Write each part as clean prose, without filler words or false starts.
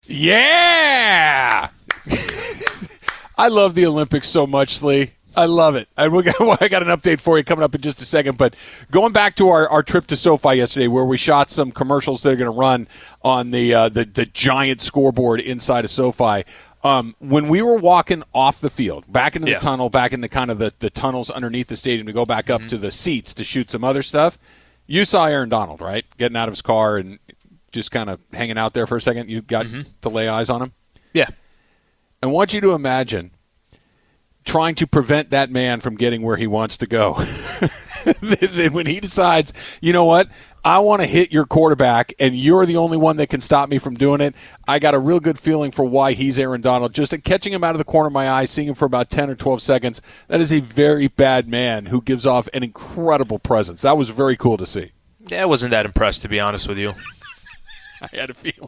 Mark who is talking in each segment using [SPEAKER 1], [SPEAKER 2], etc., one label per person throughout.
[SPEAKER 1] Yeah! I love the Olympics so much, Slee. I love it. I got an update for you coming up in just a second. But going back to our trip to SoFi yesterday, where we shot some commercials that are going to run on the giant scoreboard inside of SoFi. When we were walking off the field, back into the tunnel, back into kind of the tunnels underneath the stadium to go back up to the seats to shoot some other stuff, you saw Aaron Donald, right? Getting out of his car and just kind of hanging out there for a second. You got to lay eyes on him?
[SPEAKER 2] Yeah.
[SPEAKER 1] I want you to imagine trying to prevent that man from getting where he wants to go. When he decides, you know what, I want to hit your quarterback, and you're the only one that can stop me from doing it. I got a real good feeling for why he's Aaron Donald. Just catching him out of the corner of my eye, seeing him for about 10 or 12 seconds, that is a very bad man who gives off an incredible presence. That was very cool to see.
[SPEAKER 2] Yeah, I wasn't that impressed, to be honest with you.
[SPEAKER 1] I had a feeling.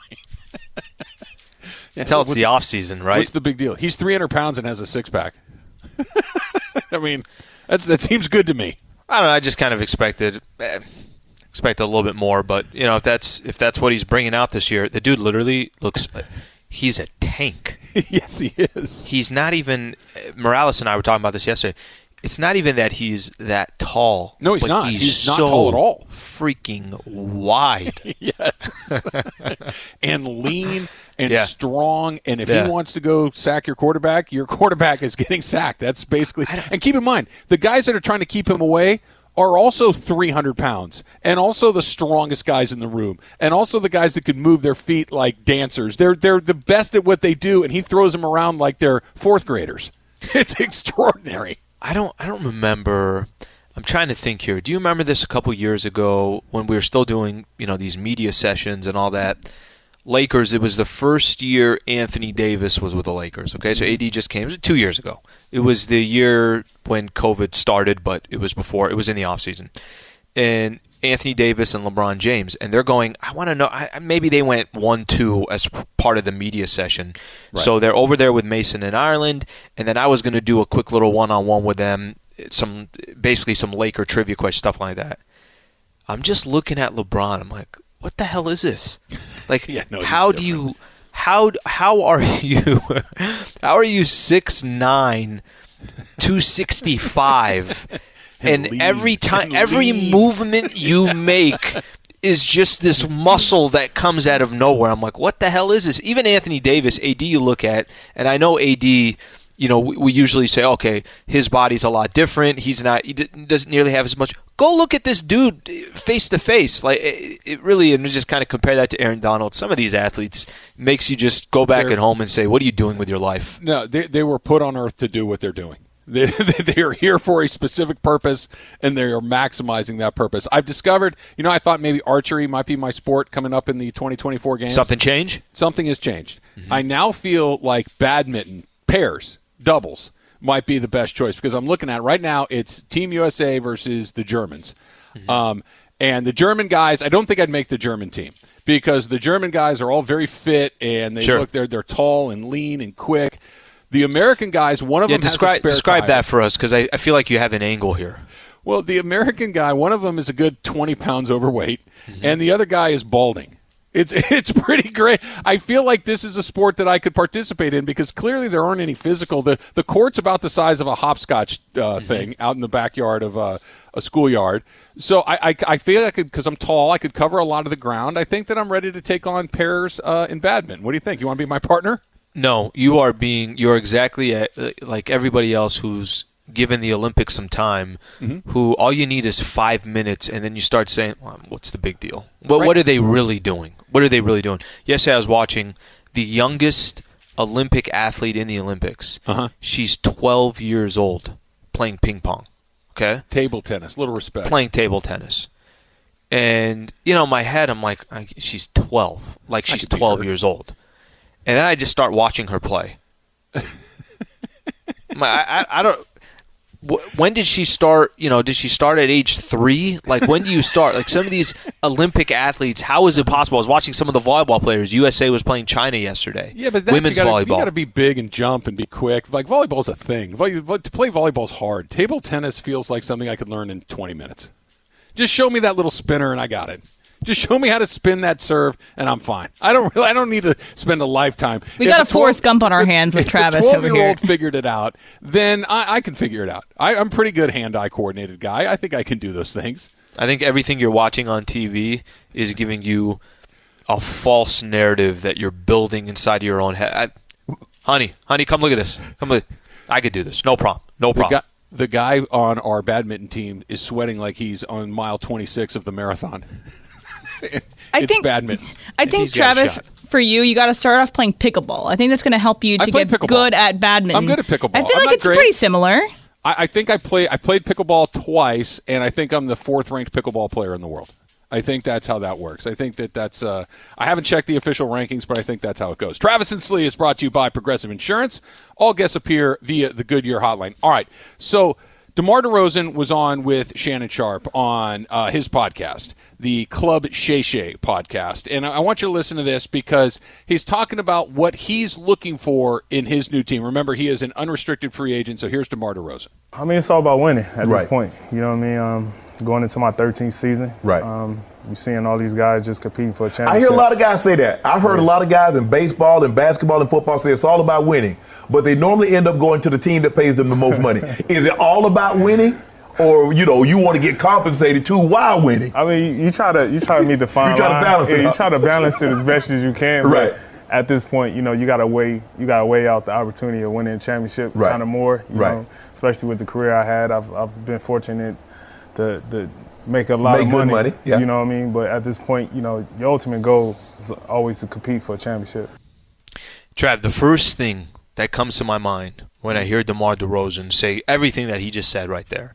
[SPEAKER 2] Until it's the off-season, right?
[SPEAKER 1] What's the big deal? He's 300 pounds and has a six-pack. I mean, that seems good to me.
[SPEAKER 2] I don't know. I just kind of expected a little bit more, but if that's what he's bringing out this year, the dude literally looks like he's a tank.
[SPEAKER 1] Yes, he is.
[SPEAKER 2] He's not even. Morales and I were talking about this yesterday. It's not even that he's that tall.
[SPEAKER 1] No, he's not.
[SPEAKER 2] He's
[SPEAKER 1] not
[SPEAKER 2] so
[SPEAKER 1] tall at all.
[SPEAKER 2] Freaking wide.
[SPEAKER 1] Yes. And lean and strong. And if
[SPEAKER 2] Yeah.
[SPEAKER 1] he wants to go sack your quarterback is getting sacked. That's basically. And keep in mind, the guys that are trying to keep him away are also 300 pounds and also the strongest guys in the room and also the guys that could move their feet like dancers. They're the best at what they do, and he throws them around like they're fourth graders. It's extraordinary.
[SPEAKER 2] I don't remember. I'm trying to think here. Do you remember this a couple years ago when we were still doing, these media sessions and all that? Lakers, it was the first year Anthony Davis was with the Lakers. Okay, so AD just came. It was 2 years ago. It was the year when COVID started, but it was before. It was in the offseason. And Anthony Davis and LeBron James, and they're going, I want to know, maybe they went 1-2 as part of the media session. Right. So they're over there with Mason in Ireland, and then I was going to do a quick little one-on-one with them, basically some Laker trivia questions, stuff like that. I'm just looking at LeBron. I'm like, what the hell is this? Like, how are you 6'9", 265, and every movement you make is just this muscle that comes out of nowhere. I'm like, what the hell is this? Even Anthony Davis, AD you look at, and I know AD, we usually say, okay, his body's a lot different. He doesn't nearly have as much. Go look at this dude face to face. Like it really, and just kind of compare that to Aaron Donald. Some of these athletes makes you just go back at home and say, what are you doing with your life?
[SPEAKER 1] No, they were put on earth to do what they're doing. They are here for a specific purpose, and they are maximizing that purpose. I've discovered, I thought maybe archery might be my sport coming up in the 2024 games.
[SPEAKER 2] Something changed?
[SPEAKER 1] Something has changed. Mm-hmm. I now feel like badminton, pairs, doubles, might be the best choice because I'm looking at right now it's Team USA versus the Germans. Mm-hmm. And the German guys, I don't think I'd make the German team because the German guys are all very fit and they're tall and lean and quick. The American guys, one of them has a spare
[SPEAKER 2] describe
[SPEAKER 1] tire.
[SPEAKER 2] that for us because I feel like you have an angle here.
[SPEAKER 1] Well, the American guy, one of them is a good 20 pounds overweight, and the other guy is balding. It's pretty great. I feel like this is a sport that I could participate in because clearly there aren't any physical. The court's about the size of a hopscotch thing out in the backyard of a schoolyard. So I feel like because I'm tall, I could cover a lot of the ground. I think that I'm ready to take on pairs in badminton. What do you think? You want to be my partner?
[SPEAKER 2] No, you're exactly like everybody else who's given the Olympics some time, who all you need is 5 minutes, and then you start saying, well, what's the big deal? What are they really doing? What are they really doing? Yesterday I was watching the youngest Olympic athlete in the Olympics. She's 12 years old playing ping pong. Okay?
[SPEAKER 1] Table tennis, little respect.
[SPEAKER 2] Playing table tennis. And, in my head, I'm like, she's 12. Like, she's 12 years old. And then I just start watching her play. I don't. When did she start? Did she start at age 3? Like, when do you start? Like, some of these Olympic athletes, how is it possible? I was watching some of the volleyball players. USA was playing China yesterday.
[SPEAKER 1] Yeah, but
[SPEAKER 2] women's volleyball. You
[SPEAKER 1] got to be big and jump and be quick. Like, volleyball's a thing. To play volleyball's hard. Table tennis feels like something I could learn in 20 minutes. Just show me that little spinner and I got it. Just show me how to spin that serve, and I'm fine. I don't need to spend a lifetime.
[SPEAKER 3] We got a Forrest Gump on our hands with Travis over here.
[SPEAKER 1] If a 12-year-old figured it out, then I can figure it out. I'm a pretty good hand-eye coordinated guy. I think I can do those things.
[SPEAKER 2] I think everything you're watching on TV is giving you a false narrative that you're building inside your own head. Honey, come look at this. Come look. I could do this. No problem.
[SPEAKER 1] The guy on our badminton team is sweating like he's on mile 26 of the marathon.
[SPEAKER 3] I think
[SPEAKER 1] badminton.
[SPEAKER 3] I think, Travis, for you got to start off playing pickleball. I think that's going to help you to get good at badminton.
[SPEAKER 1] I'm good at pickleball.
[SPEAKER 3] I feel like it's pretty similar.
[SPEAKER 1] I think I played pickleball twice, and I think I'm the 4th-ranked pickleball player in the world. I think that's how that works. I think that's I haven't checked the official rankings, but I think that's how it goes. Travis and Slee is brought to you by Progressive Insurance. All guests appear via the Goodyear hotline. All right, so DeMar DeRozan was on with Shannon Sharpe on his podcast, the Club Shay Shay podcast. And I want you to listen to this because he's talking about what he's looking for in his new team. Remember, he is an unrestricted free agent, so here's DeMar DeRozan.
[SPEAKER 4] I mean, it's all about winning at this point. You know what I mean? Going into my 13th season.
[SPEAKER 5] Right.
[SPEAKER 4] You're seeing all these guys just competing for a championship.
[SPEAKER 5] I hear a lot of guys say that. I've heard a lot of guys in baseball and basketball and football say it's all about winning, but they normally end up going to the team that pays them the most money. Is it all about winning? Or, you want to get compensated too while winning?
[SPEAKER 4] I mean, you try to meet the fine line.
[SPEAKER 5] You try to balance it.
[SPEAKER 4] You try to balance it as best as you can.
[SPEAKER 5] Right.
[SPEAKER 4] But at this point, you gotta weigh out the opportunity of winning a championship kind of more. You know, especially with the career I had, I've been fortunate to make a lot of money.
[SPEAKER 5] Yeah.
[SPEAKER 4] You know what I mean? But at this point, your ultimate goal is always to compete for a championship.
[SPEAKER 2] Trav, the first thing that comes to my mind when I hear DeMar DeRozan say everything that he just said right there,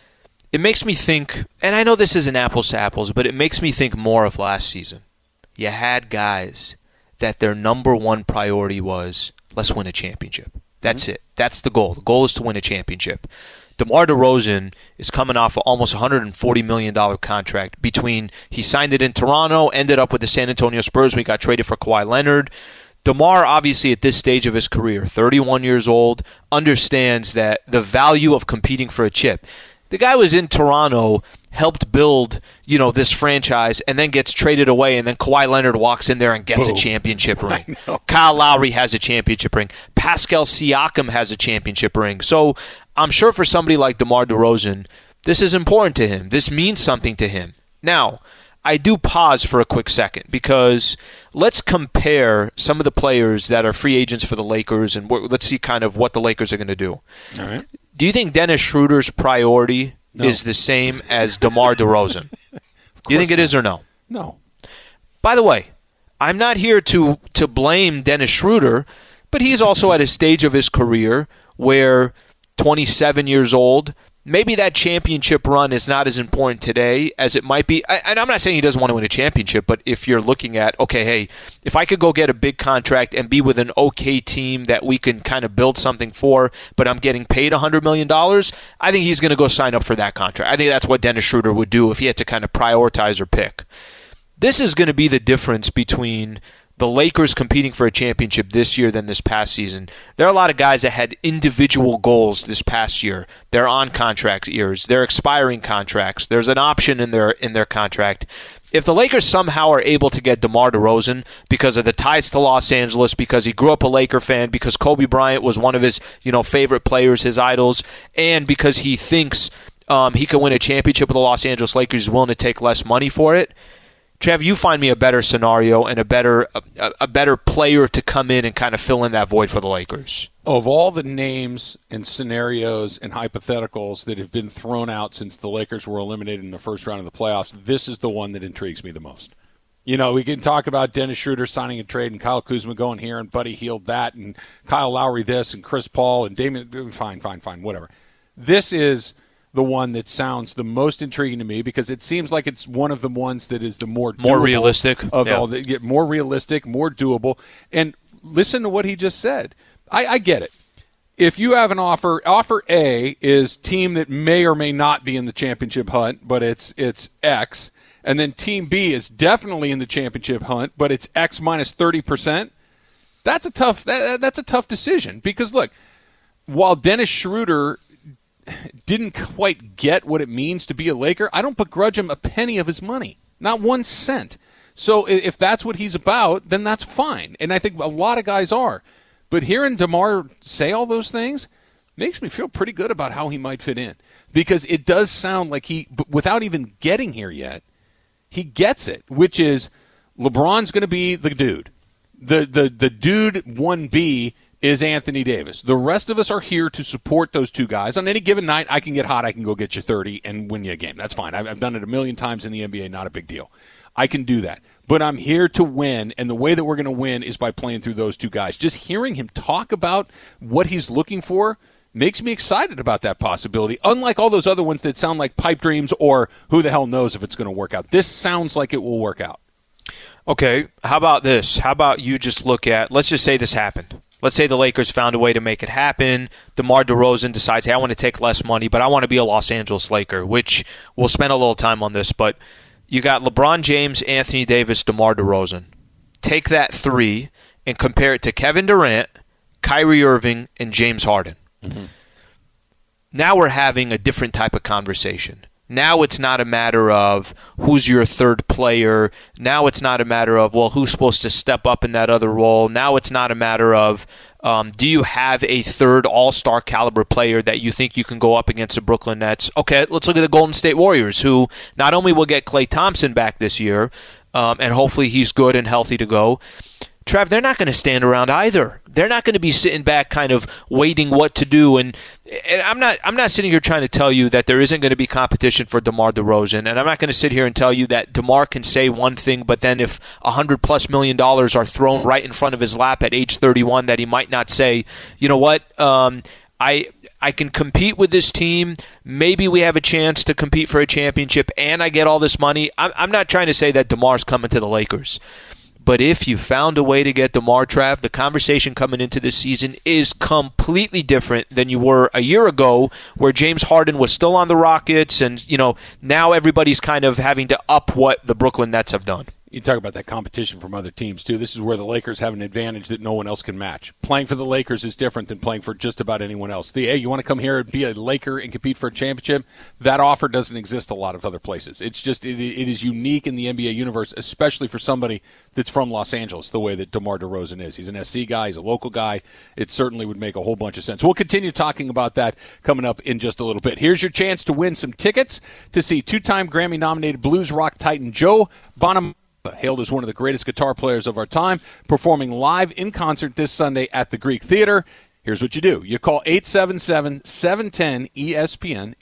[SPEAKER 2] it makes me think, and I know this isn't apples to apples, but it makes me think more of last season. You had guys that their number one priority was, let's win a championship. That's it. That's the goal. The goal is to win a championship. DeMar DeRozan is coming off an almost $140 million contract between he signed it in Toronto, ended up with the San Antonio Spurs. We got traded for Kawhi Leonard. DeMar, obviously at this stage of his career, 31 years old, understands that the value of competing for a chip. The guy was in Toronto, helped build, this franchise, and then gets traded away, and then Kawhi Leonard walks in there and gets a championship ring. Kyle Lowry has a championship ring. Pascal Siakam has a championship ring. So I'm sure for somebody like DeMar DeRozan, this is important to him. This means something to him. Now, I do pause for a quick second because let's compare some of the players that are free agents for the Lakers, and let's see kind of what the Lakers are going to do.
[SPEAKER 1] All right.
[SPEAKER 2] Do you think Dennis Schroeder's priority is the same as DeMar DeRozan? Do you think it is or no?
[SPEAKER 1] No.
[SPEAKER 2] By the way, I'm not here to blame Dennis Schroeder, but he's also at a stage of his career where 27 years old, maybe that championship run is not as important today as it might be. And I'm not saying he doesn't want to win a championship, but if you're looking at, okay, hey, if I could go get a big contract and be with an okay team that we can kind of build something for, but I'm getting paid $100 million, I think he's going to go sign up for that contract. I think that's what Dennis Schroeder would do if he had to kind of prioritize or pick. This is going to be the difference between the Lakers competing for a championship this year than this past season. There are a lot of guys that had individual goals this past year. They're on contract years. They're expiring contracts. There's an option in their contract. If the Lakers somehow are able to get DeMar DeRozan because of the ties to Los Angeles, because he grew up a Laker fan, because Kobe Bryant was one of his favorite players, his idols, and because he thinks he can win a championship with the Los Angeles Lakers, he's willing to take less money for it, Trav, you find me a better scenario and a better player to come in and kind of fill in that void for the Lakers.
[SPEAKER 1] Of all the names and scenarios and hypotheticals that have been thrown out since the Lakers were eliminated in the first round of the playoffs, this is the one that intrigues me the most. We can talk about Dennis Schroeder signing a trade and Kyle Kuzma going here and Buddy Hield that and Kyle Lowry this and Chris Paul and Damian. Fine, whatever. This is the one that sounds the most intriguing to me because it seems like it's one of the ones that is the more
[SPEAKER 2] realistic
[SPEAKER 1] of all. More realistic, more doable. And listen to what he just said. I get it. If you have an offer A is team that may or may not be in the championship hunt, but it's X, and then team B is definitely in the championship hunt, but it's X minus 30%. That's a tough decision because look, while Dennis Schroeder didn't quite get what it means to be a Laker, I don't begrudge him a penny of his money. Not 1 cent. So if that's what he's about, then that's fine. And I think a lot of guys are. But hearing DeMar say all those things makes me feel pretty good about how he might fit in. Because it does sound like without even getting here yet, he gets it, which is LeBron's going to be the dude. The dude 1B is Anthony Davis. The rest of us are here to support those two guys. On any given night, I can get hot. I can go get you 30 and win you a game. That's fine. I've done it a million times in the NBA. Not a big deal. I can do that. But I'm here to win, and the way that we're going to win is by playing through those two guys. Just hearing him talk about what he's looking for makes me excited about that possibility, unlike all those other ones that sound like pipe dreams or who the hell knows if it's going to work out. This sounds like it will work out.
[SPEAKER 2] Okay, how about this? How about you just look at, let's just say this happened. Let's say the Lakers found a way to make it happen. DeMar DeRozan decides, hey, I want to take less money, but I want to be a Los Angeles Laker, which we'll spend a little time on this. But you got LeBron James, Anthony Davis, DeMar DeRozan. Take that three and compare it to Kevin Durant, Kyrie Irving, and James Harden. Mm-hmm. Now we're having a different type of conversation. Now it's not a matter of who's your third player. Now it's not a matter of, well, who's supposed to step up in that other role. Now it's not a matter of, do you have a third all-star caliber player that you think you can go up against the Brooklyn Nets? Okay, let's look at the Golden State Warriors, who not only will get Klay Thompson back this year, and hopefully he's good and healthy to go, Trav, they're not going to stand around either. They're not going to be sitting back kind of waiting what to do. And I'm not sitting here trying to tell you that there isn't going to be competition for DeMar DeRozan. And I'm not going to sit here and tell you that DeMar can say one thing, but then if $100+ million are thrown right in front of his lap at age 31, that he might not say, you know what, I can compete with this team. Maybe we have a chance to compete for a championship, and I get all this money. I'm not trying to say that DeMar's coming to the Lakers. But if you found a way to get DeMar, Trav, the conversation coming into this season is completely different than you were a year ago, where James Harden was still on the Rockets, and now everybody's kind of having to up what the Brooklyn Nets have done.
[SPEAKER 1] You talk about that competition from other teams, too. This is where the Lakers have an advantage that no one else can match. Playing for the Lakers is different than playing for just about anyone else. Hey, you want to come here and be a Laker and compete for a championship? That offer doesn't exist a lot of other places. It's just it is unique in the NBA universe, especially for somebody that's from Los Angeles, the way that DeMar DeRozan is. He's an SC guy. He's a local guy. It certainly would make a whole bunch of sense. We'll continue talking about that coming up in just a little bit. Here's your chance to win some tickets to see two-time Grammy-nominated blues rock titan Joe Bonamassa, hailed as one of the greatest guitar players of our time, performing live in concert this Sunday at the Greek Theater. Here's what you do. You call 877-710-ESPN,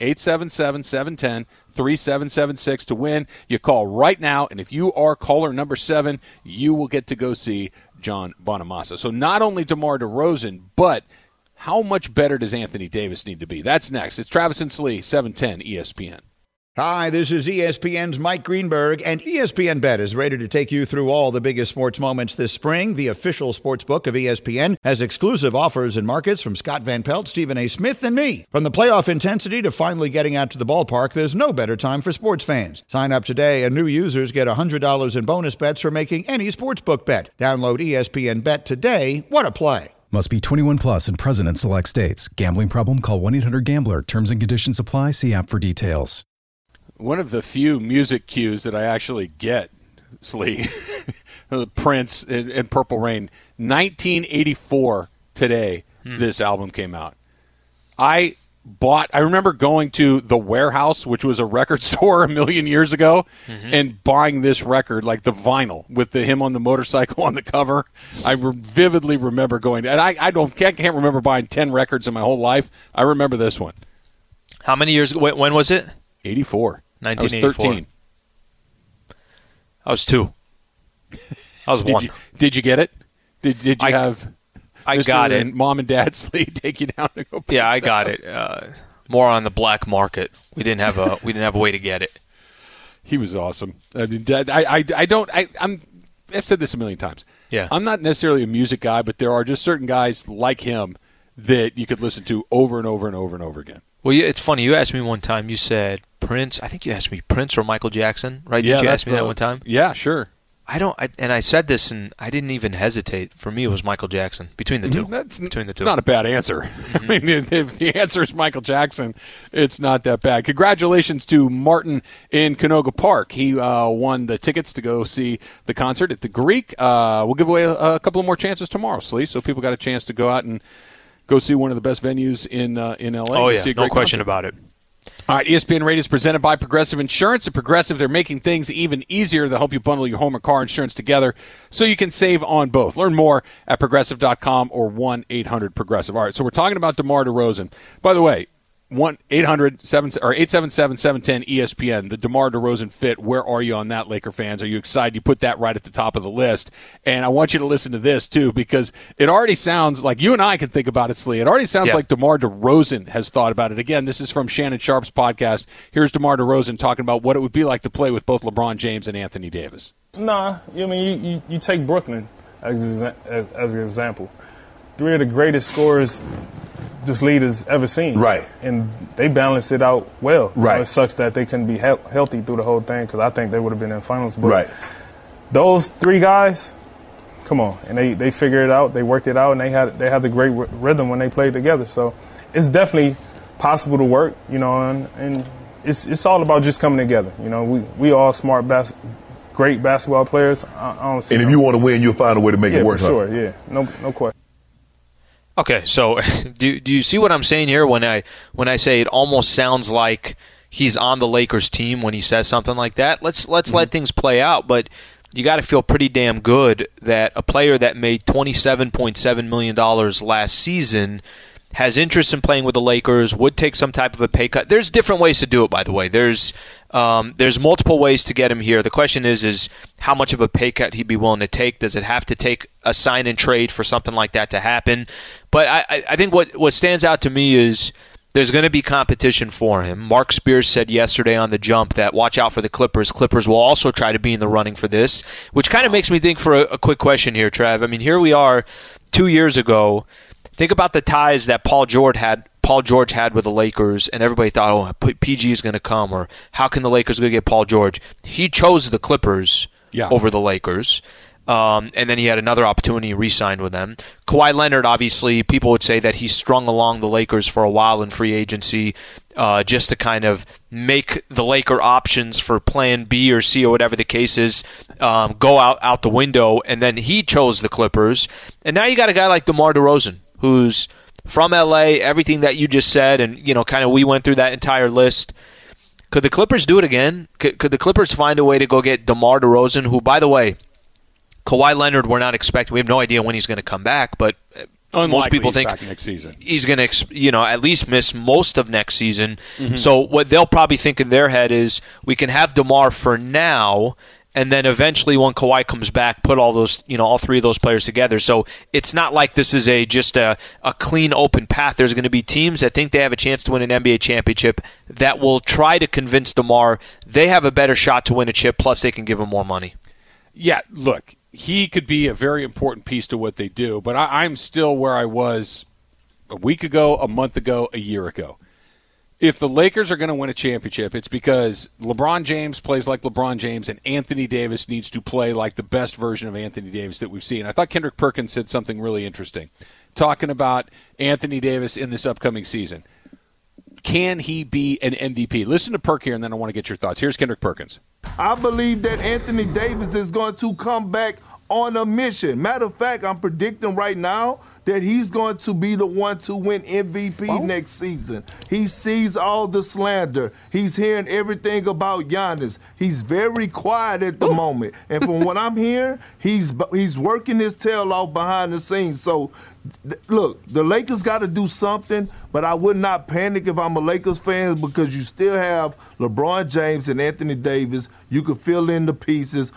[SPEAKER 1] 877-710-3776 to win. You call right now, and if you are caller number 7, you will get to go see John Bonamassa. So not only DeMar DeRozan, but how much better does Anthony Davis need to be? That's next. It's Travis and Slee, 710 ESPN.
[SPEAKER 6] Hi, this is ESPN's Mike Greenberg, and ESPN Bet is ready to take you through all the biggest sports moments this spring. The official sports book of ESPN has exclusive offers and markets from Scott Van Pelt, Stephen A. Smith, and me. From the playoff intensity to finally getting out to the ballpark, there's no better time for sports fans. Sign up today, and new users get $100 in bonus bets for making any sportsbook bet. Download ESPN Bet today. What a play.
[SPEAKER 7] Must be 21 plus and present in select states. Gambling problem? Call 1-800-GAMBLER. Terms and conditions apply. See app for details.
[SPEAKER 1] One of the few music cues that I actually get, Slee, Prince and Purple Rain, 1984 today, this album came out. I remember going to The Warehouse, which was a record store a million years ago, and buying this record, like the vinyl, with him on the motorcycle on the cover. I vividly remember going, and I can't remember buying 10 records in my whole life. I remember this one.
[SPEAKER 2] How many years ago? When was it?
[SPEAKER 1] 84.
[SPEAKER 2] 1984. I was 13. I was 2. I was 1.
[SPEAKER 1] Did you get it? Did you have?
[SPEAKER 2] I
[SPEAKER 1] Mr.
[SPEAKER 2] got it.
[SPEAKER 1] And Mom and Dad take you down to go.
[SPEAKER 2] Yeah, I got it. More on the black market. We didn't have a way to get it.
[SPEAKER 1] He was awesome. I mean, I've said this a million times.
[SPEAKER 2] Yeah,
[SPEAKER 1] I'm not necessarily a music guy, but there are just certain guys like him that you could listen to over and over and over and over again.
[SPEAKER 2] Well, it's funny. You asked me one time. You said Prince. I think you asked me Prince or Michael Jackson, right?
[SPEAKER 1] Yeah,
[SPEAKER 2] Did you ask me that one time?
[SPEAKER 1] Yeah, sure.
[SPEAKER 2] And I said this, and I didn't even hesitate. For me, it was Michael Jackson between the two. Between the two,
[SPEAKER 1] not a bad answer. I mean, if the answer is Michael Jackson, it's not that bad. Congratulations to Martin in Canoga Park. He won the tickets to go see the concert at the Greek. We'll give away a couple of more chances tomorrow, Slee, so people got a chance to go out and go see one of the best venues in L.A.
[SPEAKER 2] Oh yeah, no question about it.
[SPEAKER 1] All right, ESPN Radio is presented by Progressive Insurance. At Progressive, they're making things even easier. They'll help you bundle your home or car insurance together so you can save on both. Learn more at Progressive.com or 1-800-PROGRESSIVE. All right, so we're talking about DeMar DeRozan. By the way, 877-710-ESPN, the DeMar DeRozan fit. Where are you on that, Laker fans? Are you excited? You put that right at the top of the list. And I want you to listen to this, too, because it already sounds like you and I can think about it, Slee. It already sounds like DeMar DeRozan has thought about it. Again, this is from Shannon Sharp's podcast. Here's DeMar DeRozan talking about what it would be like to play with both LeBron James and Anthony Davis.
[SPEAKER 4] Nah, you take Brooklyn as an example. 3 of the greatest scorers this league has ever seen.
[SPEAKER 5] Right.
[SPEAKER 4] And they balanced it out well.
[SPEAKER 5] Right.
[SPEAKER 4] It sucks that they couldn't be healthy through the whole thing because I think they would have been in the finals. But
[SPEAKER 5] right.
[SPEAKER 4] Those 3 guys, come on. And they figured it out. They worked it out. And they had the great rhythm when they played together. So it's definitely possible to work, and it's all about just coming together. We all smart, great basketball players. I don't see
[SPEAKER 5] and if you want to win, you'll find a way to make it work.
[SPEAKER 4] For sure, yeah. No question.
[SPEAKER 2] Okay, so do you see what I'm saying here when I say it almost sounds like he's on the Lakers team when he says something like that? Let's let things play out, but you got to feel pretty damn good that a player that made $27.7 million last season has interest in playing with the Lakers, would take some type of a pay cut. There's different ways to do it, by the way. There's multiple ways to get him here. The question is how much of a pay cut he'd be willing to take. Does it have to take a sign and trade for something like that to happen? But I think what stands out to me is there's going to be competition for him. Mark Spears said yesterday on The Jump that watch out for the Clippers. Clippers will also try to be in the running for this, which kind of makes me think for a quick question here, Trav. I mean, here we are 2 years ago. Think about the ties that Paul George had with the Lakers, and everybody thought, PG is going to come, or how can the Lakers go get Paul George? He chose the Clippers over the Lakers, and then he had another opportunity, re-signed with them. Kawhi Leonard, obviously, people would say that he strung along the Lakers for a while in free agency just to kind of make the Laker options for plan B or C or whatever the case is go out the window, and then he chose the Clippers. And now you got a guy like DeMar DeRozan, who's from LA, everything that you just said, and kind of we went through that entire list. Could the Clippers do it again? Could the Clippers find a way to go get DeMar DeRozan, who, by the way, Kawhi Leonard, we're not expecting. We have no idea when he's going to come back, but most people think
[SPEAKER 1] next season.
[SPEAKER 2] He's going to, at least miss most of next season. Mm-hmm. So what they'll probably think in their head is we can have DeMar for now, and then eventually when Kawhi comes back, put all those, all 3 of those players together. So it's not like this is just a clean open path. There's going to be teams that think they have a chance to win an NBA championship that will try to convince DeMar they have a better shot to win a chip, plus they can give him more money.
[SPEAKER 1] Yeah, look, he could be a very important piece to what they do, but I'm still where I was a week ago, a month ago, a year ago. If the Lakers are going to win a championship, it's because LeBron James plays like LeBron James and Anthony Davis needs to play like the best version of Anthony Davis that we've seen. I thought Kendrick Perkins said something really interesting, talking about Anthony Davis in this upcoming season. Can he be an MVP? Listen to Perk here, and then I want to get your thoughts. Here's Kendrick Perkins.
[SPEAKER 8] I believe that Anthony Davis is going to come back on a mission. Matter of fact, I'm predicting right now that he's going to be the one to win MVP next season. He sees all the slander. He's hearing everything about Giannis. He's very quiet at the moment. And from what I'm hearing, he's working his tail off behind the scenes. So, look, the Lakers got to do something, but I would not panic if I'm a Lakers fan because you still have LeBron James and Anthony Davis. You could fill in the pieces.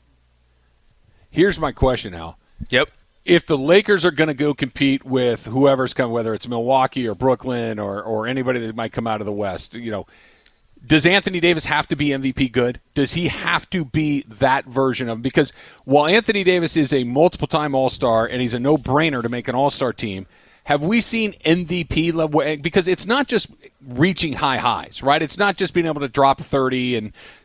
[SPEAKER 1] Here's my question, Al.
[SPEAKER 2] Yep.
[SPEAKER 1] If the Lakers are going to go compete with whoever's coming, whether it's Milwaukee or Brooklyn or anybody that might come out of the West, does Anthony Davis have to be MVP good? Does he have to be that version of him? Because while Anthony Davis is a multiple-time All-Star and he's a no-brainer to make an All-Star team, have we seen MVP level? Because it's not just reaching high highs, right? It's not just being able to drop 30 and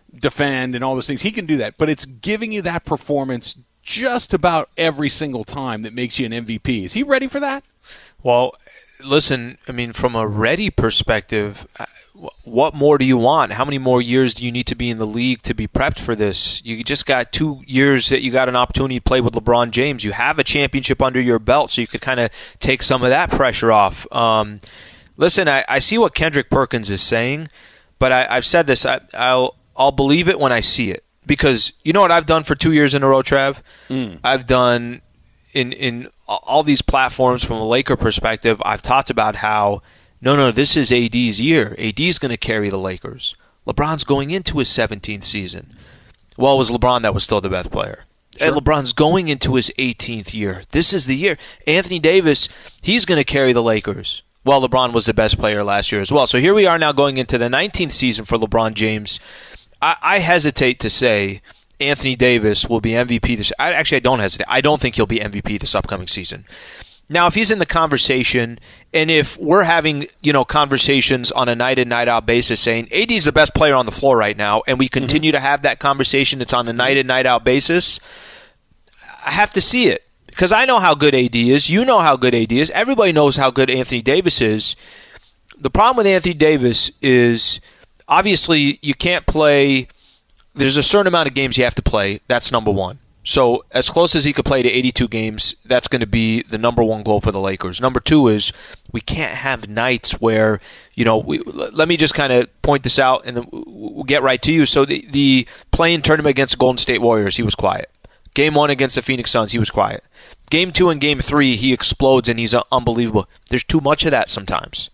[SPEAKER 1] defend and all those things. He can do that, but it's giving you that performance just about every single time that makes you an MVP. Is he ready for that?
[SPEAKER 2] Well, listen, I mean, from a ready perspective, what more do you want? How many more years do you need to be in the league to be prepped for this? You just got 2 years that you got an opportunity to play with LeBron James. You have a championship under your belt, so you could kind of take some of that pressure off. Listen, I see what Kendrick Perkins is saying, but I've said this. I'll believe it when I see it. Because you know what I've done for 2 years in a row, Trav? I've done in all these platforms from a Laker perspective, I've talked about how, no, this is AD's year. AD's going to carry the Lakers. LeBron's going into his 17th season. Well, it was LeBron that was still the best player. Sure. And LeBron's going into his 18th year. This is the year. Anthony Davis, he's going to carry the Lakers. Well, LeBron was the best player last year as well. So here we are now going into the 19th season for LeBron James. I hesitate to say Anthony Davis will be MVP this. I don't hesitate. I don't think he'll be MVP this upcoming season. Now, if he's in the conversation, and if we're having conversations on a night in, night out basis, saying AD's the best player on the floor right now, and we continue to have that conversation, it's on a night in, night out basis. I have to see it because I know how good AD is. You know how good AD is. Everybody knows how good Anthony Davis is. The problem with Anthony Davis is, obviously, you can't play. There's a certain amount of games you have to play. That's number one. So as close as he could play to 82 games, that's going to be the number one goal for the Lakers. Number two is we can't have nights where, let me just kind of point this out and then we'll get right to you. So the play-in tournament against the Golden State Warriors, he was quiet. Game 1 against the Phoenix Suns, he was quiet. Game 2 and Game 3, he explodes and he's unbelievable. There's too much of that sometimes.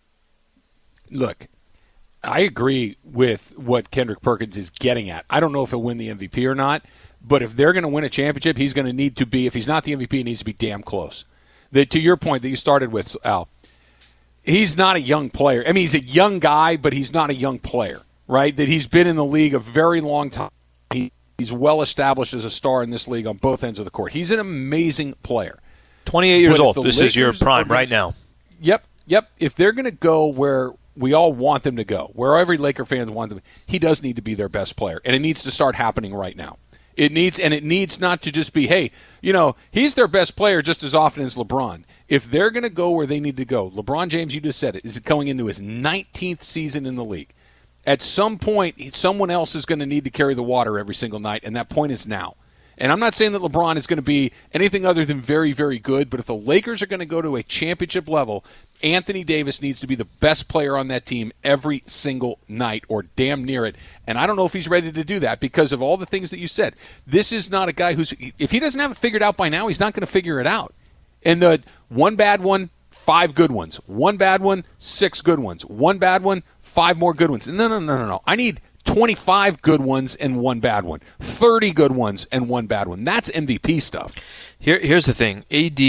[SPEAKER 1] Look, I agree with what Kendrick Perkins is getting at. I don't know if he'll win the MVP or not, but if they're going to win a championship, he's going to need to be, if he's not the MVP, he needs to be damn close. To your point that you started with, Al, he's not a young player. I mean, he's a young guy, but he's not a young player, right? That he's been in the league a very long time. He's well established as a star in this league on both ends of the court. He's an amazing player.
[SPEAKER 2] 28 years old. This is your prime right now.
[SPEAKER 1] Yep. If they're going to go where we all want them to go, where every Laker fan wants them, he does need to be their best player, and it needs to start happening right now. It needs not to just be, hey, he's their best player just as often as LeBron. If they're going to go where they need to go, LeBron James, you just said it, is going into his 19th season in the league. At some point, someone else is going to need to carry the water every single night, and that point is now. And I'm not saying that LeBron is going to be anything other than very, very good, but if the Lakers are going to go to a championship level, Anthony Davis needs to be the best player on that team every single night or damn near it. And I don't know if he's ready to do that because of all the things that you said. This is not a guy if he doesn't have it figured out by now, he's not going to figure it out. And the one bad one, 5 good ones. One bad one, 6 good ones. One bad one, 5 more good ones. No. I need 25 good ones and 1 bad one. 30 good ones and 1 bad one. That's MVP stuff.
[SPEAKER 2] Here's the thing. AD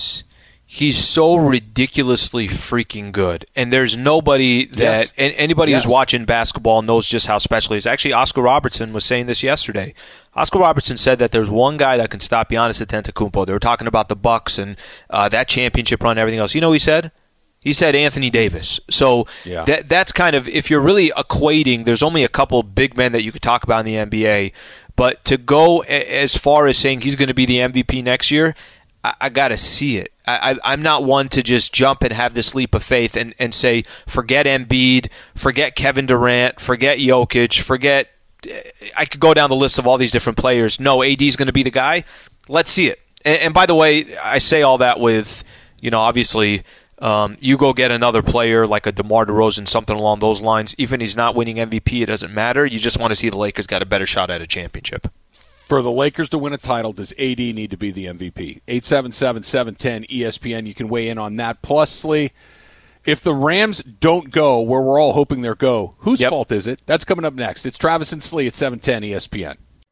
[SPEAKER 2] he's so ridiculously freaking good. And there's nobody that anybody who's watching basketball knows just how special he is. Actually, Oscar Robertson was saying this yesterday. Oscar Robertson said that there's one guy that can stop Giannis Antetokounmpo. They were talking about the Bucks and that championship run and everything else. You know what he said? He said Anthony Davis. So that's kind of, if you're really equating, there's only a couple big men that you could talk about in the NBA. But to go as far as saying he's going to be the MVP next year, I got to see it. I'm not one to just jump and have this leap of faith and say, forget Embiid, forget Kevin Durant, forget Jokic, I could go down the list of all these different players. No, AD's going to be the guy. Let's see it. And by the way, I say all that with, obviously, you go get another player like a DeMar DeRozan, something along those lines. Even if he's not winning MVP, it doesn't matter. You just want to see the Lakers got a better shot at a championship.
[SPEAKER 1] For the Lakers to win a title, does AD need to be the MVP? 877-710-ESPN. You can weigh in on that. Plus, Lee, if the Rams don't go where we're all hoping they'll go, whose fault is it? That's coming up next. It's Travis and Slee at 710 ESPN.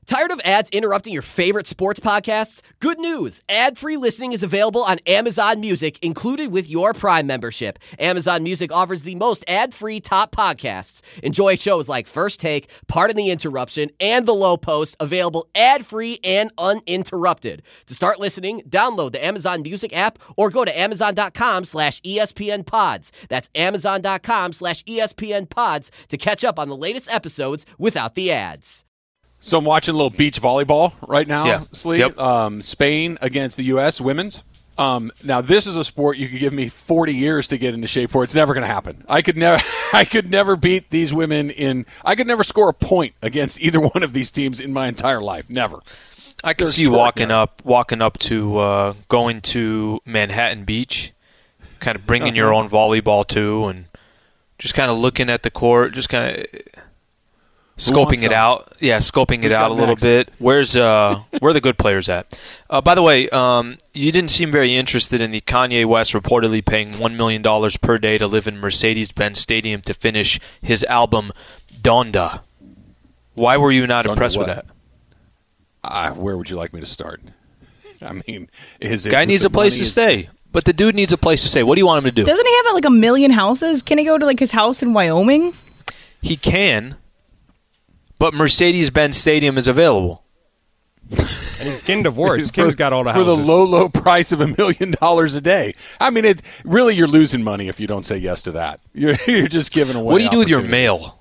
[SPEAKER 9] Tired of ads interrupting your favorite sports podcasts? Good news! Ad-free listening is available on Amazon Music, included with your Prime membership. Amazon Music offers the most ad-free top podcasts. Enjoy shows like First Take, Pardon the Interruption, and The Low Post, available ad-free and uninterrupted. To start listening, download the Amazon Music app or go to amazon.com/ESPN Pods. That's amazon.com/ESPN Pods to catch up on the latest episodes without the ads.
[SPEAKER 1] So I'm watching a little beach volleyball right now,
[SPEAKER 2] Yeah.
[SPEAKER 1] Slee.
[SPEAKER 2] Yep.
[SPEAKER 1] Spain against the U.S. women's. Now this is a sport you could give me 40 years to get into shape for. It's never going to happen. I could never beat these women I could never score a point against either one of these teams in my entire life. Never.
[SPEAKER 2] I could see you walking up to going to Manhattan Beach, kind of bringing your own volleyball too, and just kind of looking at the court, just kind of scoping it out. Yeah, scoping it out a little bit. Where are the good players at? By the way, you didn't seem very interested in the Kanye West reportedly paying $1 million per day to live in Mercedes-Benz Stadium to finish his album Donda. Why were you not impressed with that?
[SPEAKER 1] Where would you like me to start? I mean,
[SPEAKER 2] guy needs a place to stay. But the dude needs a place to stay. What do you want him to do?
[SPEAKER 3] Doesn't he have like 1 million houses? Can he go to like his house in Wyoming?
[SPEAKER 2] He can. But Mercedes-Benz Stadium is available.
[SPEAKER 10] And he's getting divorced. Kim's got all the houses.
[SPEAKER 1] For the low price of $1 million a day. I mean, you're losing money if you don't say yes to that. You're just giving away.
[SPEAKER 2] What do you do with your mail?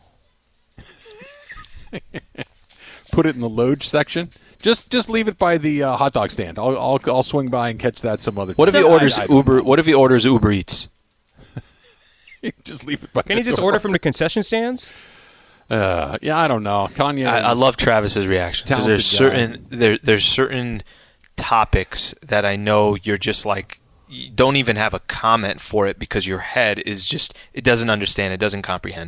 [SPEAKER 1] Put it in the load section. Just leave it by the hot dog stand. I'll swing by and catch that some other time.
[SPEAKER 2] What if he orders Uber? What if he orders Uber Eats?
[SPEAKER 1] Just leave it by.
[SPEAKER 10] Can he just order from the concession stands?
[SPEAKER 1] Yeah, I don't know. Kanye.
[SPEAKER 2] I love Travis's reaction because there's certain topics that I know you're just like you don't even have a comment for it because your head is just it doesn't understand it, doesn't comprehend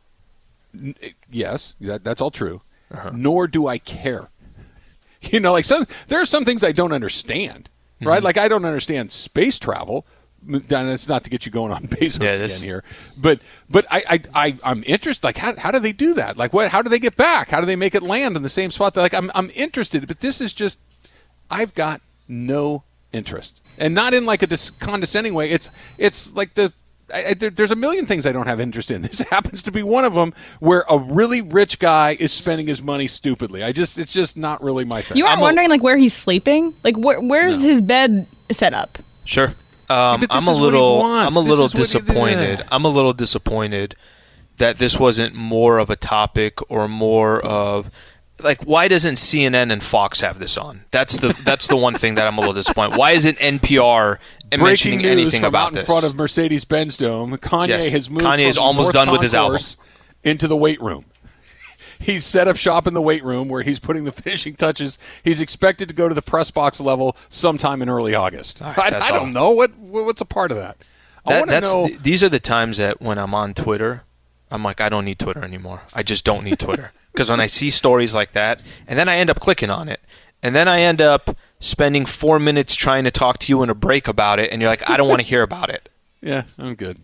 [SPEAKER 2] it.
[SPEAKER 1] Yes, that's all true. Nor do I care. You know, like there are some things I don't understand. Right? Like I don't understand space travel. And it's not to get you going on Bezos again here, but I'm interested. Like, how do they do that? Like, how do they get back? How do they make it land in the same spot? Like, I'm interested, but this is just, I've got no interest, and not in like a condescending way. It's like there's a million things I don't have interest in. This happens to be one of them, where a really rich guy is spending his money stupidly. It's just not really my thing.
[SPEAKER 3] You aren't wondering like where he's sleeping? Like where's his bed set up?
[SPEAKER 2] Sure. I'm a little disappointed. I'm a little disappointed that this wasn't more of a topic or more of like why doesn't CNN and Fox have this on? That's the one thing that I'm a little disappointed. Why isn't NPR mentioning anything about this?
[SPEAKER 1] In front of Mercedes-Benz Dome, Kanye has moved.
[SPEAKER 2] Kanye's almost done with his album
[SPEAKER 1] into the weight room. He's set up shop in the weight room where he's putting the finishing touches. He's expected to go to the press box level sometime in early August. I don't know. What's a part of that? I want to know.
[SPEAKER 2] These are the times that when I'm on Twitter, I'm like, I don't need Twitter anymore. I just don't need Twitter. Because when I see stories like that, and then I end up clicking on it, and then I end up spending 4 minutes trying to talk to you in a break about it, and you're like, I don't want to hear about it.
[SPEAKER 1] Yeah, I'm good.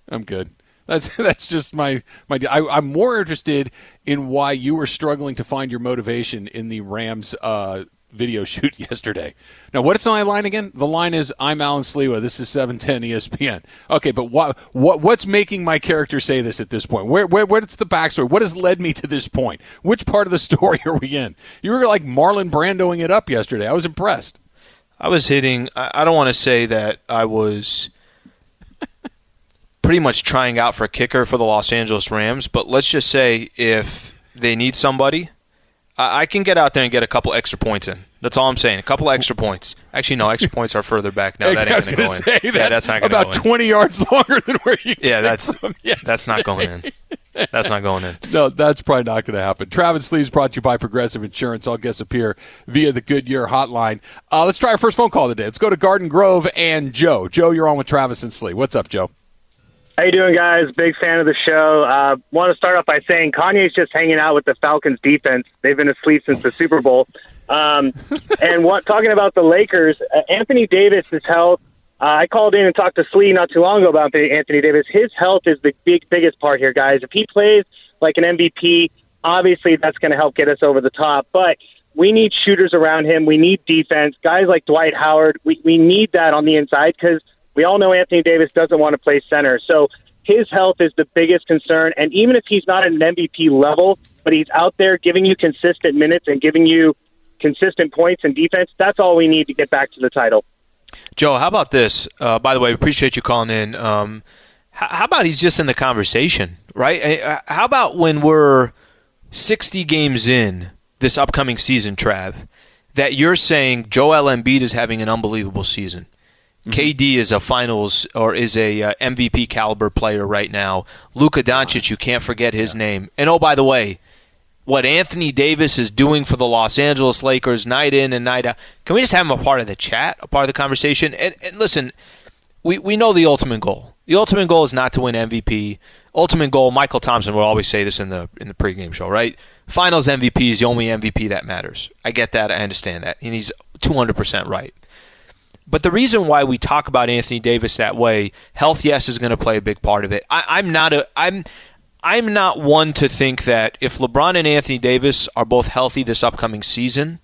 [SPEAKER 1] That's just my I'm more interested in why you were struggling to find your motivation in the Rams video shoot yesterday. Now, what is my line again? The line is, I'm Alan Sliwa. This is 710 ESPN. Okay, but what's making my character say this at this point? What's the backstory? What has led me to this point? Which part of the story are we in? You were like Marlon Brandoing it up yesterday. I was impressed.
[SPEAKER 2] I was hitting. I don't want to say that I was pretty much trying out for a kicker for the Los Angeles Rams, but let's just say if they need somebody, I can get out there and get a couple extra points in. That's all I'm saying. A couple extra points. Actually, no, extra points are further back now. That ain't going to go in. That's not going to go in.
[SPEAKER 1] About 20 yards longer than where you
[SPEAKER 2] that's not going in. That's not going in.
[SPEAKER 1] No, that's probably not going to happen. Travis Slee is brought to you by Progressive Insurance. All guests appear via the Goodyear hotline. Let's try our first phone call of the day. Let's go to Garden Grove and Joe. Joe, you're on with Travis and Slee. What's up, Joe?
[SPEAKER 11] How you doing, guys? Big fan of the show. Want to start off by saying Kanye's just hanging out with the Falcons defense. They've been asleep since the Super Bowl. And talking about the Lakers, Anthony Davis' health, I called in and talked to Slee not too long ago about Anthony Davis. His health is the biggest part here, guys. If he plays like an MVP, obviously that's going to help get us over the top. But we need shooters around him. We need defense. Guys like Dwight Howard, we need that on the inside because we all know Anthony Davis doesn't want to play center. So his health is the biggest concern. And even if he's not at an MVP level, but he's out there giving you consistent minutes and giving you consistent points and defense, that's all we need to get back to the title.
[SPEAKER 2] Joe, how about this? By the way, appreciate you calling in. How about he's just in the conversation, right? How about when we're 60 games in this upcoming season, Trav, that you're saying Joel Embiid is having an unbelievable season. KD is a finals or is a MVP caliber player right now. Luka Doncic, you can't forget his name. And oh, by the way, what Anthony Davis is doing for the Los Angeles Lakers night in and night out. Can we just have him a part of the chat, a part of the conversation? And listen, we know the ultimate goal. The ultimate goal is not to win MVP. Ultimate goal, Michael Thompson will always say this in the pregame show, right? Finals MVP is the only MVP that matters. I get that. I understand that. And he's 200% right. But the reason why we talk about Anthony Davis that way, health, yes, is going to play a big part of it. I'm not one to think that if LeBron and Anthony Davis are both healthy this upcoming season,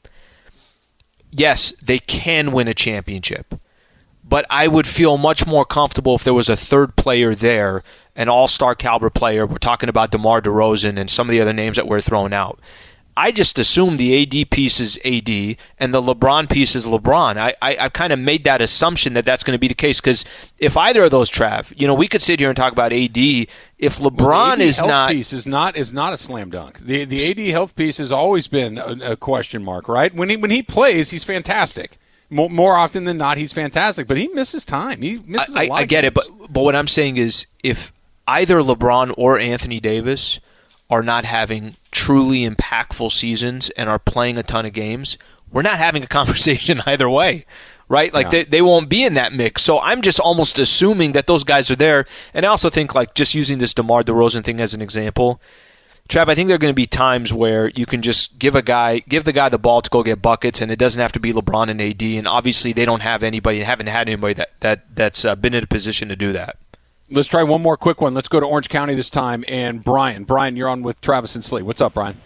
[SPEAKER 2] yes, they can win a championship. But I would feel much more comfortable if there was a third player there, an all-star caliber player. We're talking about DeMar DeRozan and some of the other names that we're throwing out. I just assume the AD piece is AD and the LeBron piece is LeBron. I kind of made that assumption that that's going to be the case because if either of those, Trav, we could sit here and talk about AD. If LeBron
[SPEAKER 1] the AD
[SPEAKER 2] is
[SPEAKER 1] health
[SPEAKER 2] not,
[SPEAKER 1] piece is not a slam dunk. The AD health piece has always been a question mark, right? When he plays, he's fantastic. More often than not, he's fantastic, but he misses time. He misses a lot.
[SPEAKER 2] I get it, but what I'm saying is if either LeBron or Anthony Davis are not having truly impactful seasons and are playing a ton of games, we're not having a conversation either way, right? Like they won't be in that mix. So I'm just almost assuming that those guys are there. And I also think like just using this DeMar DeRozan thing as an example, Trav, I think there are going to be times where you can just give the guy the ball to go get buckets, and it doesn't have to be LeBron and AD. And obviously they don't have anybody, haven't had anybody that's been in a position to do that.
[SPEAKER 1] Let's try one more quick one. Let's go to Orange County this time. And Brian, you're on with Travis and Slee. What's up, Brian?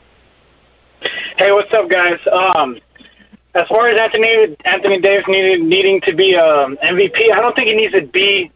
[SPEAKER 12] Hey, what's up, guys? As far as Anthony Davis needing to be MVP, I don't think he needs to be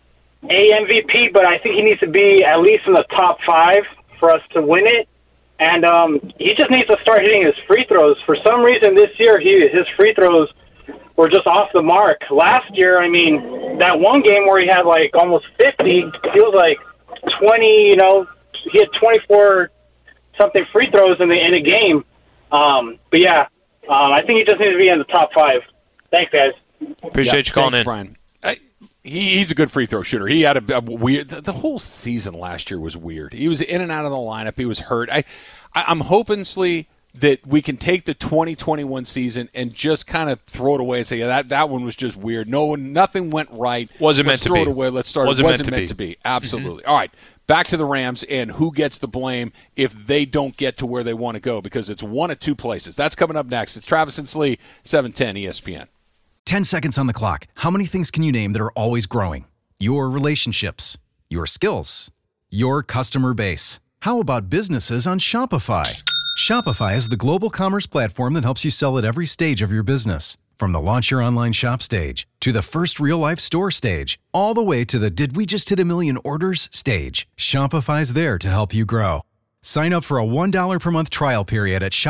[SPEAKER 12] a MVP, but I think he needs to be at least in the top 5 for us to win it. And he just needs to start hitting his free throws. For some reason this year, his free throws were just off the mark. Last year, I mean, that one game where he had like almost 50, feels like 20, he had 24-something free throws in a game. But yeah, I think he just needs to be in the top 5. Thanks, guys.
[SPEAKER 2] Appreciate you calling in.
[SPEAKER 1] Brian. He's a good free throw shooter. He had a weird – the whole season last year was weird. He was in and out of the lineup. He was hurt. I'm hoping, Slee, that we can take the 2021 season and just kind of throw it away and say, yeah, that one was just weird. Nothing went right.
[SPEAKER 2] Wasn't meant to be.
[SPEAKER 1] Let's throw it away. Let's start.
[SPEAKER 2] Wasn't
[SPEAKER 1] meant to be. Absolutely. All right. Back to the Rams and who gets the blame if they don't get to where they want to go, because it's one of two places. That's coming up next. It's Travis and Slee, 710 ESPN.
[SPEAKER 7] 10 seconds on the clock. How many things can you name that are always growing? Your relationships, your skills, your customer base. How about businesses on Shopify? Shopify is the global commerce platform that helps you sell at every stage of your business. From the launch your online shop stage to the first real-life store stage, all the way to the did we just hit 1 million orders stage. Shopify's there to help you grow. Sign up for a $1 per month trial period at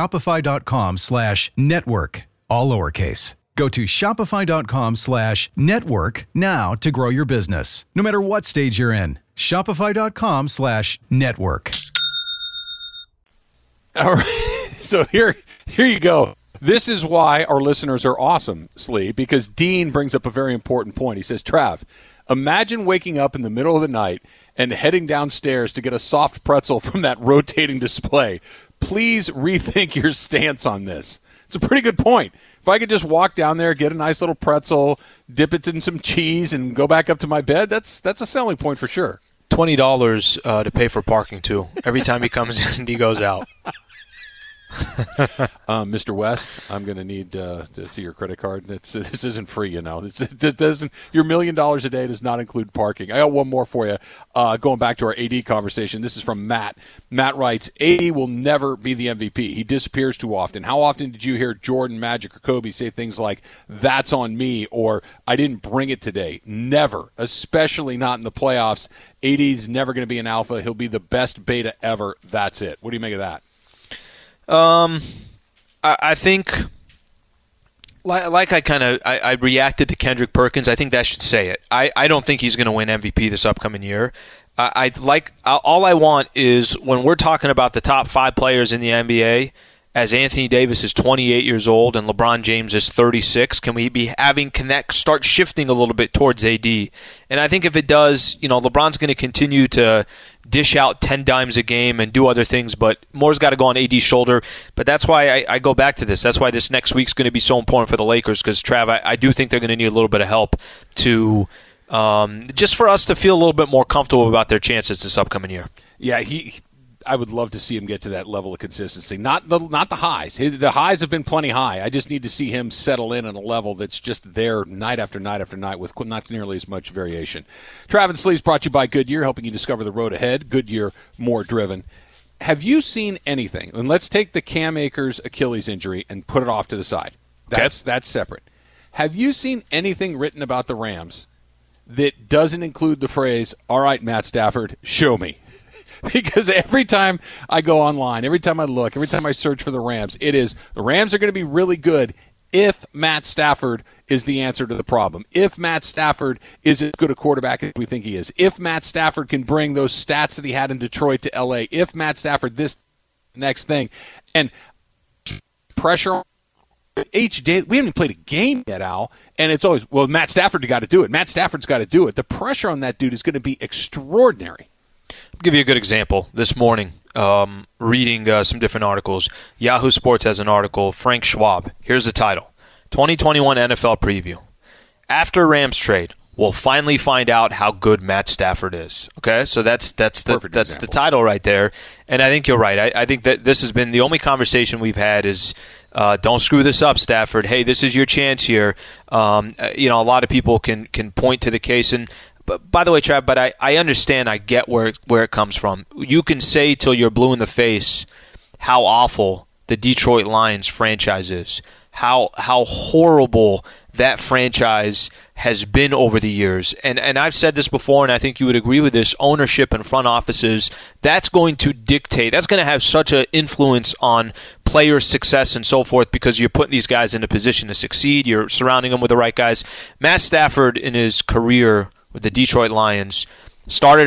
[SPEAKER 7] shopify.com/network, all lowercase. Go to shopify.com/network now to grow your business, no matter what stage you're in. Shopify.com/network.
[SPEAKER 1] All right, so here you go. This is why our listeners are awesome, Slee, because Dean brings up a very important point. He says, Trav, imagine waking up in the middle of the night and heading downstairs to get a soft pretzel from that rotating display. Please rethink your stance on this. It's a pretty good point. If I could just walk down there, get a nice little pretzel, dip it in some cheese, and go back up to my bed, that's a selling point for sure.
[SPEAKER 2] $20 to pay for parking, too. Every time he comes in and he goes out.
[SPEAKER 1] Mr. West, I'm going to need to see your credit card. This isn't free, you know. It doesn't. Your $1 million a day does not include parking. I got one more for you. Going back to our AD conversation, this is from Matt. Matt writes, AD will never be the MVP. He disappears too often. How often did you hear Jordan, Magic, or Kobe say things like, "That's on me," or "I didn't bring it today"? Never, especially not in the playoffs. AD's never going to be an alpha. He'll be the best beta ever. That's it. What do you make of that?
[SPEAKER 2] I think, like I reacted to Kendrick Perkins. I think that should say it. I don't think he's going to win MVP this upcoming year. All I want is when we're talking about the top 5 players in the NBA, as Anthony Davis is 28 years old and LeBron James is 36, can we be having start shifting a little bit towards AD? And I think if it does, LeBron's going to continue to dish out 10 dimes a game and do other things, but more's got to go on AD's shoulder. But that's why I go back to this. That's why this next week's going to be so important for the Lakers, because, Trav, I do think they're going to need a little bit of help to just for us to feel a little bit more comfortable about their chances this upcoming year.
[SPEAKER 1] Yeah, I would love to see him get to that level of consistency. Not the highs. The highs have been plenty high. I just need to see him settle in on a level that's just there night after night after night with not nearly as much variation. Travis Sleeves brought to you by Goodyear, helping you discover the road ahead. Goodyear, more driven. Have you seen anything? And let's take the Cam Akers Achilles injury and put it off to the side. That's separate. Have you seen anything written about the Rams that doesn't include the phrase, "All right, Matt Stafford, show me"? Because every time I go online, every time I look, every time I search for the Rams, it is the Rams are going to be really good if Matt Stafford is the answer to the problem. If Matt Stafford is as good a quarterback as we think he is. If Matt Stafford can bring those stats that he had in Detroit to L.A. If Matt Stafford this next thing. And pressure on H. Day, we haven't even played a game yet, Al, and it's always, well, Matt Stafford got to do it. Matt Stafford's got to do it. The pressure on that dude is going to be extraordinary.
[SPEAKER 2] I'll give you a good example. This morning, reading some different articles, Yahoo Sports has an article, Frank Schwab. Here's the title, 2021 NFL Preview. After Rams trade, we'll finally find out how good Matt Stafford is. Okay, so that's the title right there. And I think you're right. I think that this has been the only conversation we've had is don't screw this up, Stafford. Hey, this is your chance here. A lot of people can point to the case and. But by the way, Trav, but I understand, I get where it comes from. You can say till you're blue in the face how awful the Detroit Lions franchise is, how horrible that franchise has been over the years. And I've said this before, and I think you would agree with this, ownership and front offices, that's going to dictate, that's going to have such an influence on player success and so forth because you're putting these guys in a position to succeed, you're surrounding them with the right guys. Matt Stafford in his career with the Detroit Lions, started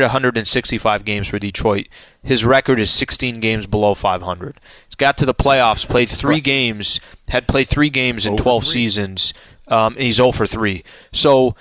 [SPEAKER 2] 165 games for Detroit. His record is 16 games below 500. He's got to the playoffs, played 3 games, had played 3 games in 12 seasons, and he's 0 for 3. So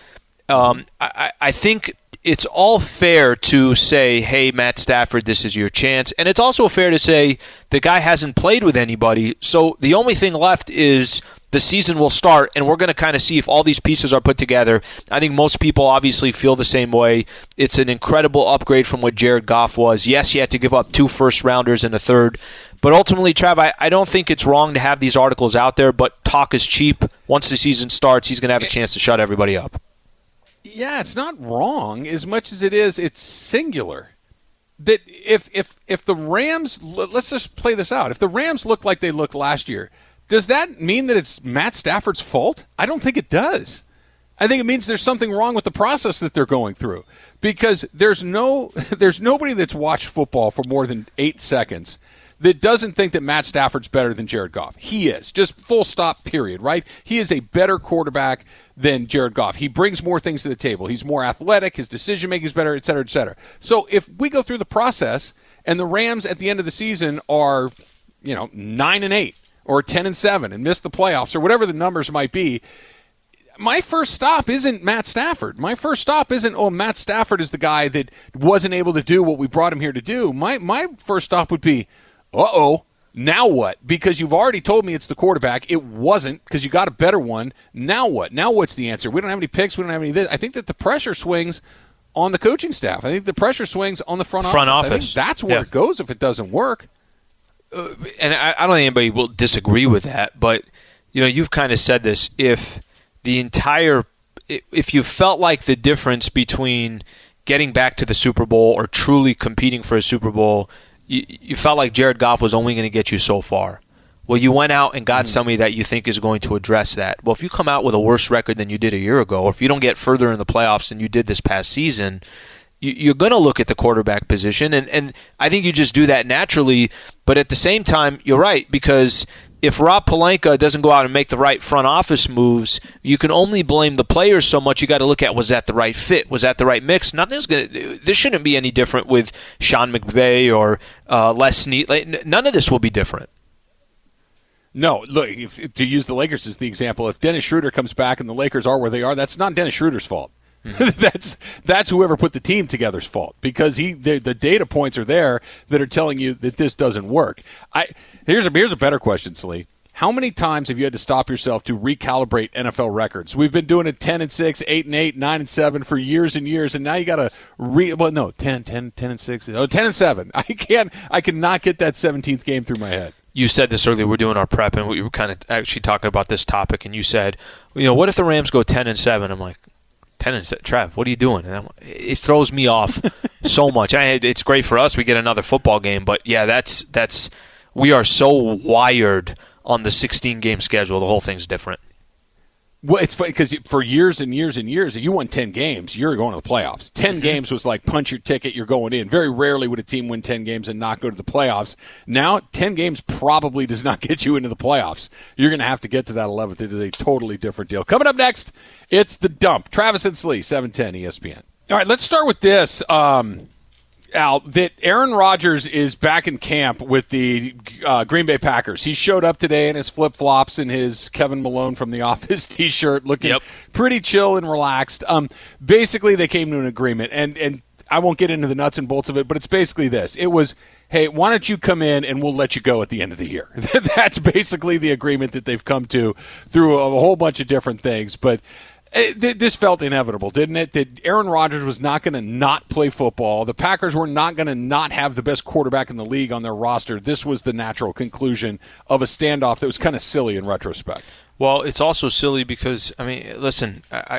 [SPEAKER 2] I think it's all fair to say, hey, Matt Stafford, this is your chance. And it's also fair to say the guy hasn't played with anybody, so the only thing left is the season will start, and we're going to kind of see if all these pieces are put together. I think most people obviously feel the same way. It's an incredible upgrade from what Jared Goff was. Yes, he had to give up 2 first-rounders and a third. But ultimately, Trav, I don't think it's wrong to have these articles out there, but talk is cheap. Once the season starts, he's going to have a chance to shut everybody up.
[SPEAKER 1] Yeah, it's not wrong as much as it is. It's singular. That if the Rams, let's just play this out. If the Rams look like they looked last year, does that mean that it's Matt Stafford's fault? I don't think it does. I think it means there's something wrong with the process that they're going through because there's nobody that's watched football for more than 8 seconds that doesn't think that Matt Stafford's better than Jared Goff. He is. Just full stop, period, right? He is a better quarterback than Jared Goff. He brings more things to the table. He's more athletic. His decision-making is better, et cetera, et cetera. So if we go through the process and the Rams at the end of the season are, 9-8 or 10-7 and miss the playoffs or whatever the numbers might be, my first stop isn't Matt Stafford. My first stop isn't, Matt Stafford is the guy that wasn't able to do what we brought him here to do. My first stop would be, now what? Because you've already told me it's the quarterback. It wasn't because you got a better one. Now what? Now what's the answer? We don't have any picks. We don't have any of this. I think that the pressure swings on the coaching staff. I think the pressure swings on the front office. I think that's where it goes if it doesn't work.
[SPEAKER 2] and I don't think anybody will disagree with that, but you've kind of said this. If you felt like the difference between getting back to the Super Bowl or truly competing for a Super Bowl, you felt like Jared Goff was only going to get you so far. Well, you went out and got somebody that you think is going to address that. Well, if you come out with a worse record than you did a year ago, or if you don't get further in the playoffs than you did this past season, you're going to look at the quarterback position, and I think you just do that naturally. But at the same time, you're right, because if Rob Pelinka doesn't go out and make the right front office moves, you can only blame the players so much. You got to look at, was that the right fit? Was that the right mix? This shouldn't be any different with Sean McVay or Les Snead. None of this will be different.
[SPEAKER 1] No, look, to use the Lakers as the example, if Dennis Schroeder comes back and the Lakers are where they are, that's not Dennis Schroeder's fault. That's whoever put the team together's fault, because the data points are there that are telling you that this doesn't work. Here's a better question, Slee. How many times have you had to stop yourself to recalibrate NFL records? We've been doing it 10-6, 8-8, 9-7 for years and years, and now you got to 10-6, 10-7. I cannot get that 17th game through my head.
[SPEAKER 2] You said this earlier. We're doing our prep, and we were kind of actually talking about this topic, and you said, what if the Rams go 10-7? I'm like, 10-7, Trav, what are you doing? And it throws me off so much. It's great for us. We get another football game, but yeah, that's we are so wired on the 16-game schedule. The whole thing's different.
[SPEAKER 1] Well, it's funny because for years and years and years, if you won 10 games, you're going to the playoffs. 10 games was like punch your ticket, you're going in. Very rarely would a team win 10 games and not go to the playoffs. Now, 10 games probably does not get you into the playoffs. You're going to have to get to that 11th. It is a totally different deal. Coming up next, it's The Dump. Travis and Slee, 710 ESPN. All right, let's start with this. Al, that Aaron Rodgers is back in camp with the Green Bay Packers. He showed up today in his flip-flops and his Kevin Malone from The Office T-shirt, looking pretty chill and relaxed. Basically, they came to an agreement, and I won't get into the nuts and bolts of it, but it's basically this. It was, hey, why don't you come in and we'll let you go at the end of the year. That's basically the agreement that they've come to through a whole bunch of different things, but this felt inevitable, didn't it? That Aaron Rodgers was not going to not play football. The Packers were not going to not have the best quarterback in the league on their roster. This was the natural conclusion of a standoff that was kind of silly in retrospect.
[SPEAKER 2] Well, it's also silly because, listen,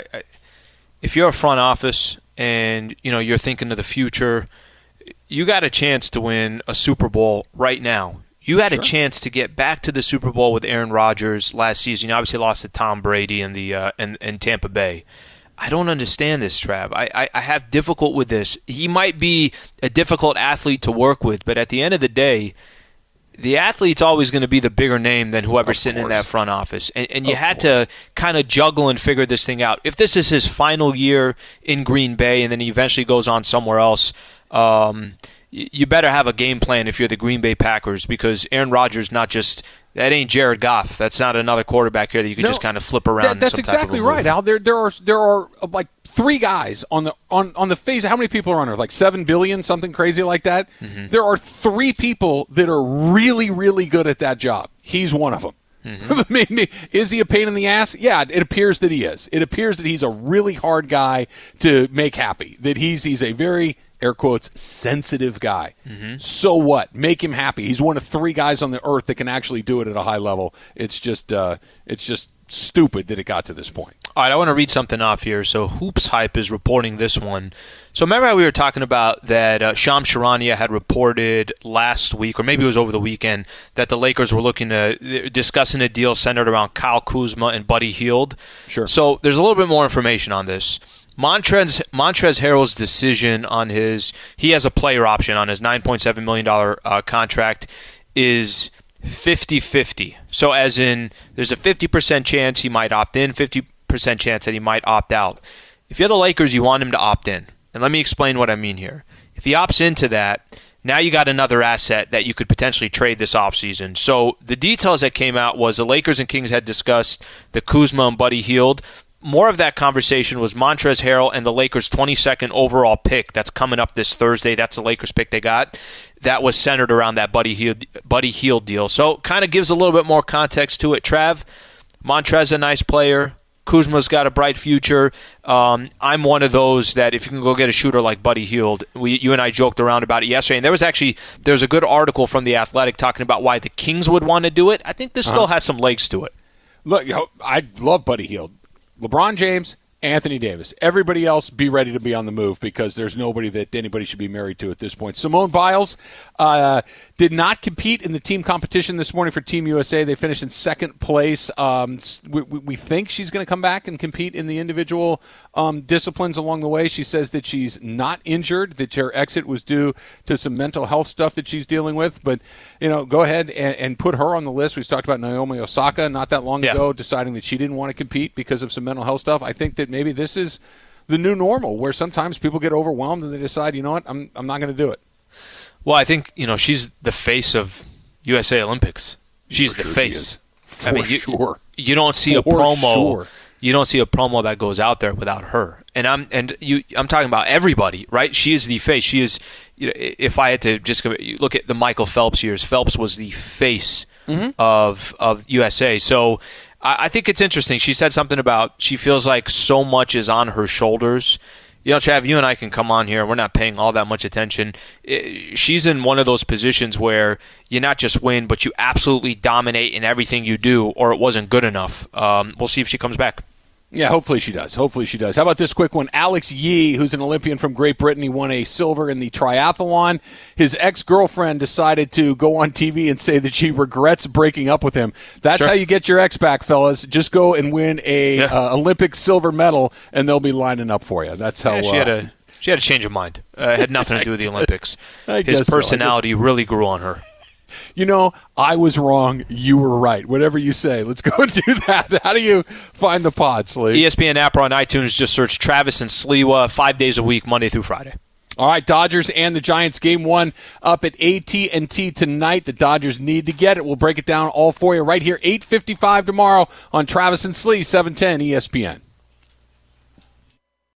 [SPEAKER 2] if you're a front office and you're thinking of the future, you got a chance to win a Super Bowl right now. You had a chance to get back to the Super Bowl with Aaron Rodgers last season. You obviously lost to Tom Brady in Tampa Bay. I don't understand this, Trav. I have difficult with this. He might be a difficult athlete to work with, but at the end of the day, the athlete's always going to be the bigger name than whoever's sitting in that front office. And you had to kind of juggle and figure this thing out. If this is his final year in Green Bay and then he eventually goes on somewhere else, you better have a game plan if you're the Green Bay Packers, because Aaron Rodgers that ain't Jared Goff. That's not another quarterback here that you can just kind of flip around.
[SPEAKER 1] That's exactly right, Al. There are like three guys on the face. How many people are on Earth? Like 7 billion, something crazy like that. Mm-hmm. There are three people that are really, really good at that job. He's one of them. Mm-hmm. Is he a pain in the ass? Yeah, it appears that he is. It appears that he's a really hard guy to make happy. That he's a very, air quotes, sensitive guy. Mm-hmm. So what? Make him happy. He's one of three guys on the earth that can actually do it at a high level. It's just stupid that it got to this point.
[SPEAKER 2] All right, I want to read something off here. So Hoops Hype is reporting this one. So remember how we were talking about that Shams Charania had reported last week, or maybe it was over the weekend, that the Lakers were discussing a deal centered around Kyle Kuzma and Buddy Hield?
[SPEAKER 1] Sure.
[SPEAKER 2] So there's a little bit more information on this. Montrezl Harrell's decision on he has a player option on his $9.7 million contract is 50-50. So as in, there's a 50% chance he might opt in, 50% chance that he might opt out. If you're the Lakers, you want him to opt in. And let me explain what I mean here. If he opts into that, now you got another asset that you could potentially trade this offseason. So the details that came out was the Lakers and Kings had discussed the Kuzma and Buddy Hield. More of that conversation was Montrezl Harrell and the Lakers' 22nd overall pick that's coming up this Thursday. That's the Lakers pick they got. That was centered around that Buddy Hield deal. So kind of gives a little bit more context to it. Trav, Montrezl a nice player. Kuzma's got a bright future. I'm one of those that if you can go get a shooter like Buddy Hield, you and I joked around about it yesterday, and there's a good article from The Athletic talking about why the Kings would want to do it. I think this still has some legs to it.
[SPEAKER 1] Look, I love Buddy Hield. LeBron James, Anthony Davis. Everybody else be ready to be on the move because there's nobody that anybody should be married to at this point. Simone Biles did not compete in the team competition this morning for Team USA. They finished in second place. We think she's going to come back and compete in the individual disciplines along the way. She says that she's not injured, that her exit was due to some mental health stuff that she's dealing with. But, go ahead and put her on the list. We talked about Naomi Osaka not that long ago, deciding that she didn't want to compete because of some mental health stuff. I think that maybe this is the new normal where sometimes people get overwhelmed and they decide, you know what, I'm not going to do it.
[SPEAKER 2] Well, I think, she's the face of USA Olympics. She's the face. You don't see a promo. Sure. You don't see a promo that goes out there without her. And I'm talking about everybody, right? She is the face. She is. If I had to just look at the Michael Phelps years, Phelps was the face of USA. So I think it's interesting. She said something about she feels like so much is on her shoulders. Trav, you and I can come on here. We're not paying all that much attention. She's in one of those positions where you not just win, but you absolutely dominate in everything you do, or it wasn't good enough. We'll see if she comes back.
[SPEAKER 1] Yeah, hopefully she does. How about this quick one? Alex Yee, who's an Olympian from Great Britain, he won a silver in the triathlon. His ex-girlfriend decided to go on TV and say that she regrets breaking up with him. That's how you get your ex back, fellas. Just go and win a Olympic silver medal, and they'll be lining up for you. That's how
[SPEAKER 2] she had a change of mind. It had nothing to do with the Olympics. His personality really grew on her.
[SPEAKER 1] I was wrong. You were right. Whatever you say. Let's go and do that. How do you find the pod, Slee?
[SPEAKER 2] ESPN app or on iTunes. Just search Travis and Sliwa 5 days a week, Monday through Friday.
[SPEAKER 1] All right, Dodgers and the Giants, game 1 up at AT&T tonight. The Dodgers need to get it. We'll break it down all for you right here, 8:55 tomorrow on Travis and Slee, 710 ESPN.